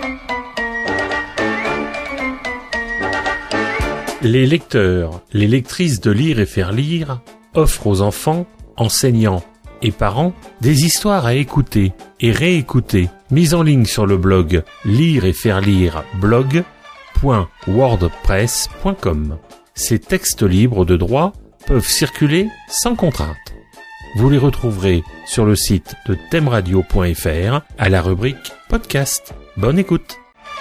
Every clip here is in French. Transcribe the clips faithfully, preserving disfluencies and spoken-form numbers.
Les lecteurs, les lectrices de Lire et faire lire offrent aux enfants, enseignants et parents des histoires à écouter et réécouter, mises en ligne sur le blog lire et faire lire blog point wordpress point com. Ces textes libres de droit peuvent circuler sans contrainte. Vous les retrouverez sur le site de thème radio point f r à la rubrique podcast. Bonne écoute.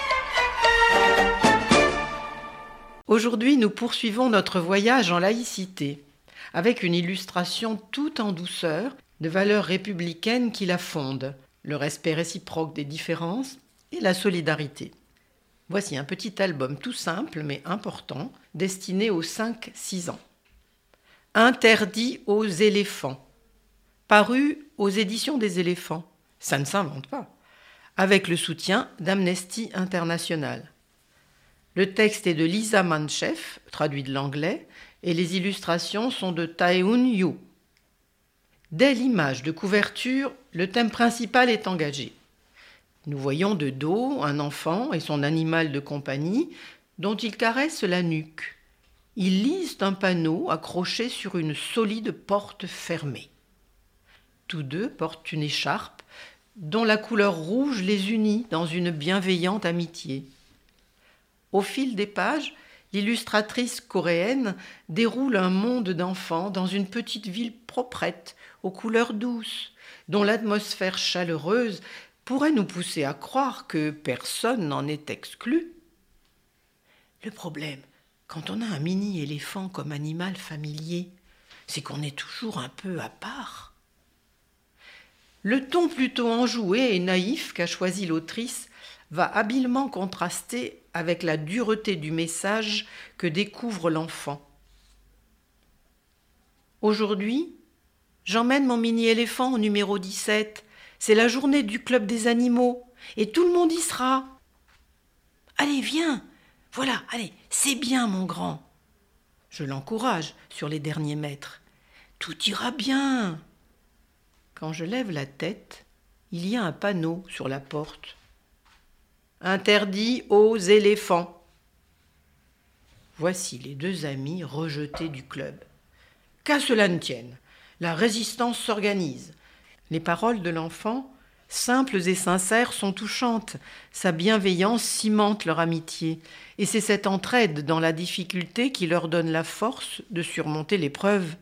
Aujourd'hui, nous poursuivons notre voyage en laïcité, avec une illustration toute en douceur de valeurs républicaines qui la fondent, le respect réciproque des différences et la solidarité. Voici un petit album tout simple mais important, destiné aux cinq six ans. Interdit aux éléphants, paru aux éditions des éléphants, ça ne s'invente pas, avec le soutien d'Amnesty International. Le texte est de Lisa Mantcheff, traduit de l'anglais, et les illustrations sont de Tae-Hoon Yoo. Dès l'image de couverture, le thème principal est engagé. Nous voyons de dos un enfant et son animal de compagnie dont il caresse la nuque. Ils lisent un panneau accroché sur une solide porte fermée. Tous deux portent une écharpe dont la couleur rouge les unit dans une bienveillante amitié. Au fil des pages, l'illustratrice coréenne déroule un monde d'enfants dans une petite ville proprette, aux couleurs douces, dont l'atmosphère chaleureuse pourrait nous pousser à croire que personne n'en est exclu. Le problème, quand on a un mini-éléphant comme animal familier, c'est qu'on est toujours un peu à part. Le ton plutôt enjoué et naïf qu'a choisi l'autrice va habilement contraster avec la dureté du message que découvre l'enfant. Aujourd'hui, j'emmène mon mini-éléphant au numéro dix-sept. C'est la journée du club des animaux et tout le monde y sera. Allez, viens. Voilà, allez, c'est bien, mon grand. Je l'encourage sur les derniers mètres. Tout ira bien. Quand je lève la tête, il y a un panneau sur la porte. Interdit aux éléphants. Voici les deux amis rejetés du club. Qu'à cela ne tienne, la résistance s'organise. Les paroles de l'enfant, simples et sincères, sont touchantes. Sa bienveillance cimente leur amitié. Et c'est cette entraide dans la difficulté qui leur donne la force de surmonter l'épreuve.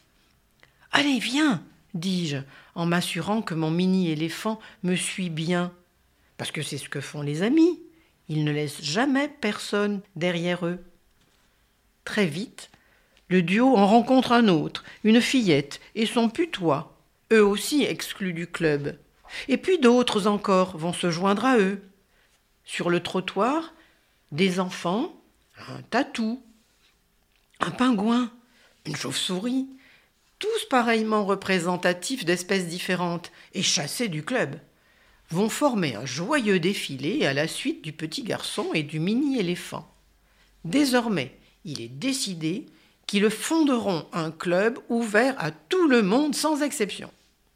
« Allez, viens !» dis-je, en m'assurant que mon mini-éléphant me suit bien. Parce que c'est ce que font les amis. Ils ne laissent jamais personne derrière eux. Très vite, le duo en rencontre un autre, une fillette et son putois, eux aussi exclus du club. Et puis d'autres encore vont se joindre à eux. Sur le trottoir, des enfants, un tatou, un pingouin, une chauve-souris, tous pareillement représentatifs d'espèces différentes et chassés du club, vont former un joyeux défilé à la suite du petit garçon et du mini-éléphant. Désormais, il est décidé qu'ils fonderont un club ouvert à tout le monde sans exception.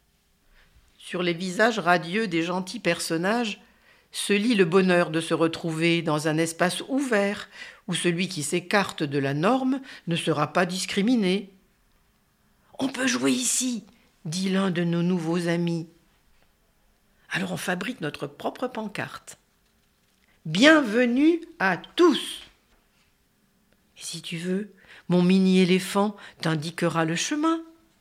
Sur les visages radieux des gentils personnages se lit le bonheur de se retrouver dans un espace ouvert où celui qui s'écarte de la norme ne sera pas discriminé. « On peut jouer ici !» dit l'un de nos nouveaux amis. Alors on fabrique notre propre pancarte. Bienvenue à tous. Et si tu veux, mon mini-éléphant t'indiquera le chemin.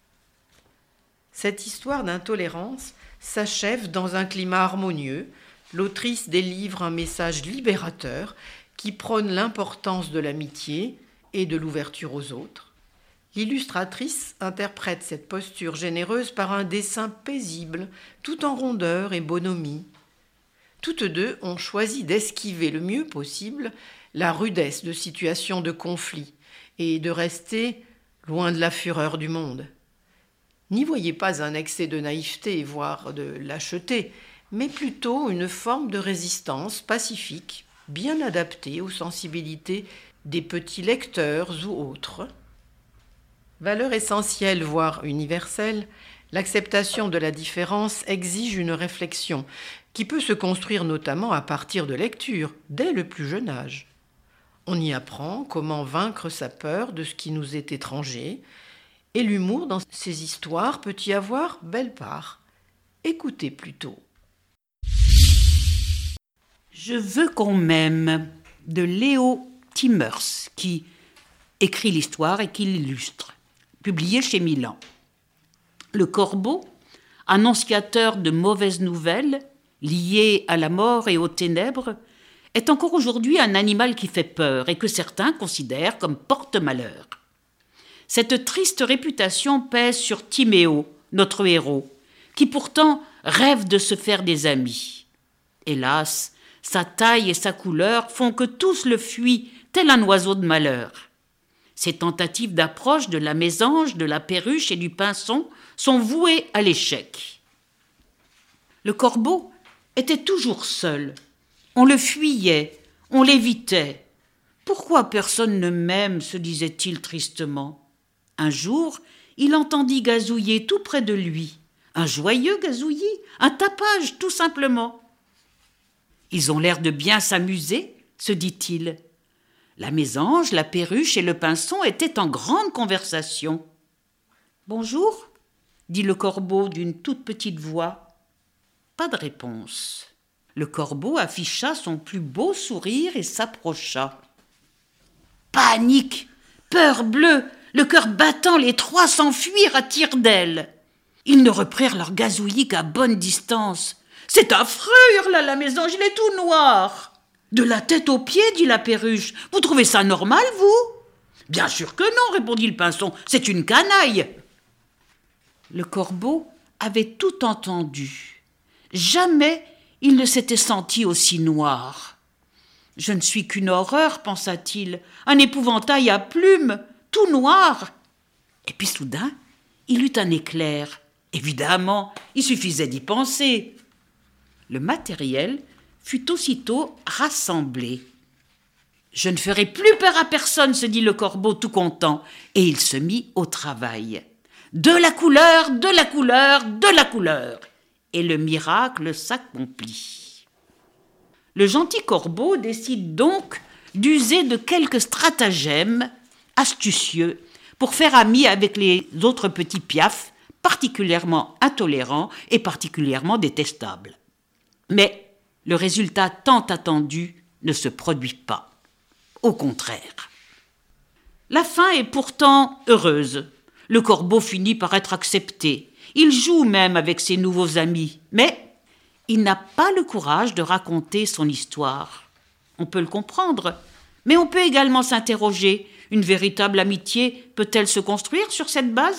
Cette histoire d'intolérance s'achève dans un climat harmonieux. L'autrice délivre un message libérateur qui prône l'importance de l'amitié et de l'ouverture aux autres. L'illustratrice interprète cette posture généreuse par un dessin paisible, tout en rondeur et bonhomie. Toutes deux ont choisi d'esquiver le mieux possible la rudesse de situations de conflit et de rester loin de la fureur du monde. N'y voyez pas un excès de naïveté, voire de lâcheté, mais plutôt une forme de résistance pacifique, bien adaptée aux sensibilités des petits lecteurs ou autres. Valeur essentielle, voire universelle, l'acceptation de la différence exige une réflexion, qui peut se construire notamment à partir de lectures, dès le plus jeune âge. On y apprend comment vaincre sa peur de ce qui nous est étranger, et l'humour dans ces histoires peut y avoir belle part. Écoutez plutôt. Je veux qu'on m'aime de Léo Timmers, qui écrit l'histoire et qui l'illustre, publié chez Milan. Le corbeau, annonciateur de mauvaises nouvelles, lié à la mort et aux ténèbres, est encore aujourd'hui un animal qui fait peur et que certains considèrent comme porte-malheur. Cette triste réputation pèse sur Timéo, notre héros, qui pourtant rêve de se faire des amis. Hélas, sa taille et sa couleur font que tous le fuient, tel un oiseau de malheur. Ses tentatives d'approche de la mésange, de la perruche et du pinson sont vouées à l'échec. Le corbeau était toujours seul. On le fuyait, on l'évitait. Pourquoi personne ne m'aime, se disait-il tristement. Un jour, il entendit gazouiller tout près de lui. Un joyeux gazouillis, un tapage tout simplement. Ils ont l'air de bien s'amuser, se dit-il. La mésange, la perruche et le pinson étaient en grande conversation. « Bonjour » dit le corbeau d'une toute petite voix. Pas de réponse. Le corbeau afficha son plus beau sourire et s'approcha. Panique, peur bleue, le cœur battant, les trois s'enfuirent à tire-d'aile. Ils ne reprirent leur gazouillis qu'à bonne distance. « C'est affreux !» hurla la mésange, « il est tout noir !»« De la tête aux pieds » dit la perruche. « Vous trouvez ça normal, vous ?»« Bien sûr que non » répondit le pinson, « c'est une canaille !» Le corbeau avait tout entendu. Jamais il ne s'était senti aussi noir. « Je ne suis qu'une horreur » pensa-t-il, « un épouvantail à plumes, tout noir !» Et puis soudain, il eut un éclair. Évidemment, il suffisait d'y penser. Le matériel fut aussitôt rassemblé. « Je ne ferai plus peur à personne » se dit le corbeau tout content, et il se mit au travail. De la couleur, de la couleur, de la couleur. Et le miracle s'accomplit. Le gentil corbeau décide donc d'user de quelques stratagèmes astucieux pour faire ami avec les autres petits piafs, particulièrement intolérants et particulièrement détestables. Mais le résultat tant attendu ne se produit pas. Au contraire. La fin est pourtant heureuse. Le corbeau finit par être accepté. Il joue même avec ses nouveaux amis, mais il n'a pas le courage de raconter son histoire. On peut le comprendre, mais on peut également s'interroger. Une véritable amitié peut-elle se construire sur cette base ?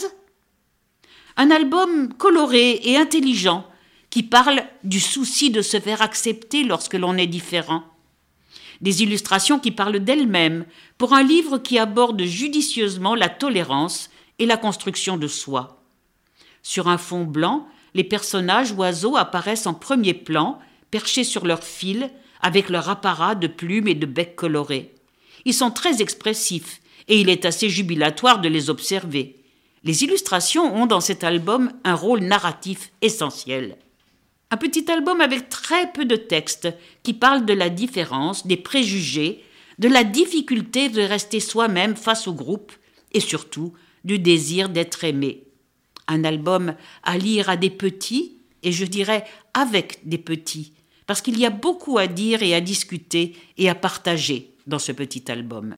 Un album coloré et intelligent qui parle du souci de se faire accepter lorsque l'on est différent. Des illustrations qui parlent d'elles-mêmes pour un livre qui aborde judicieusement la tolérance et la construction de soi. Sur un fond blanc, les personnages oiseaux apparaissent en premier plan, perchés sur leurs fils, avec leur apparat de plumes et de becs colorés. Ils sont très expressifs et il est assez jubilatoire de les observer. Les illustrations ont dans cet album un rôle narratif essentiel. Un petit album avec très peu de texte qui parle de la différence, des préjugés, de la difficulté de rester soi-même face au groupe et surtout du désir d'être aimé. Un album à lire à des petits, et je dirais avec des petits, parce qu'il y a beaucoup à dire et à discuter et à partager dans ce petit album.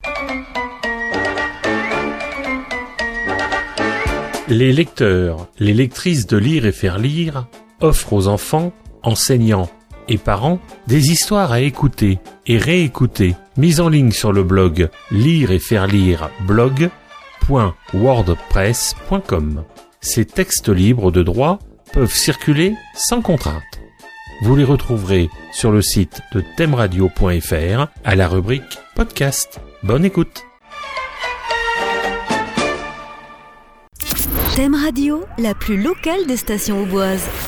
Les lecteurs, les lectrices de Lire et faire lire offrent aux enfants, enseignants et parents des histoires à écouter et réécouter, mises en ligne sur le blog lire et faire lire blog point wordpress point com. Ces textes libres de droit peuvent circuler sans contrainte. Vous les retrouverez sur le site de thème radio point f r à la rubrique podcast. Bonne écoute. Thème Radio, la plus locale des stations auboises.